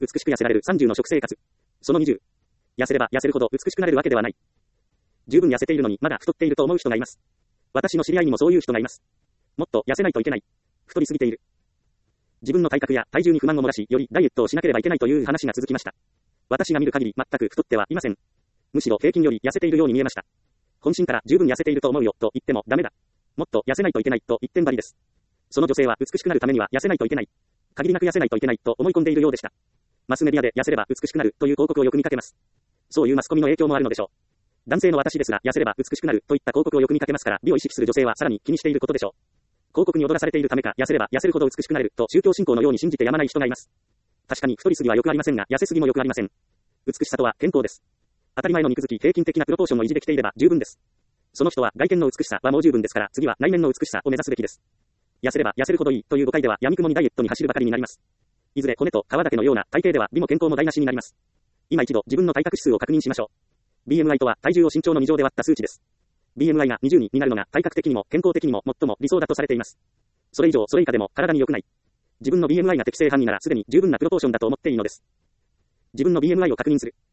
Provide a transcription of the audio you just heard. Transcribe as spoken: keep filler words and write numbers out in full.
美しく痩せられるさんじゅうの食生活。そのにじゅう。痩せれば痩せるほど美しくなれるわけではない。十分痩せているのにまだ太っていると思う人がいます。私の知り合いにもそういう人がいます。もっと痩せないといけない。太りすぎている。自分の体格や体重に不満を漏らし、よりダイエットをしなければいけないという話が続きました。私が見る限り全く太ってはいません。むしろ平均より痩せているように見えました。本心から十分痩せていると思うよと言ってもダメだ。もっと痩せないといけないと一点張りです。その女性は美しくなるためには痩せないといけない。限りなく痩せないといけないと思い込んでいるようでした。マスメディアで痩せれば美しくなるという広告をよく見かけます。そういうマスコミの影響もあるのでしょう。男性の私ですが痩せれば美しくなるといった広告をよく見かけますから、美を意識する女性はさらに気にしていることでしょう。広告に踊らされているためか、痩せれば痩せるほど美しくなれると宗教信仰のように信じてやまない人がいます。確かに太りすぎは良くありませんが、痩せすぎも良くありません。美しさとは健康です。当たり前の肉付き平均的なプロポーションを維持できていれば十分です。その人は外見の美しさはもう十分ですから、次は内面の美しさを目指すべきです。痩せれば痩せるほどいいという誤解では闇雲にダイエットに走るばかりになります。いずれ骨と皮だけのような体型では美も健康も台無しになります。今一度自分の体格指数を確認しましょう。ビーエムアイ とは体重を身長のに乗で割った数値です。ビーエムアイ がにじゅうにになるのが体格的にも健康的にも最も理想だとされています。それ以上それ以下でも体に良くない。自分の ビーエムアイ が適正範囲ならすでに十分なプロポーションだと思っていいのです。自分の ビーエムアイ を確認する。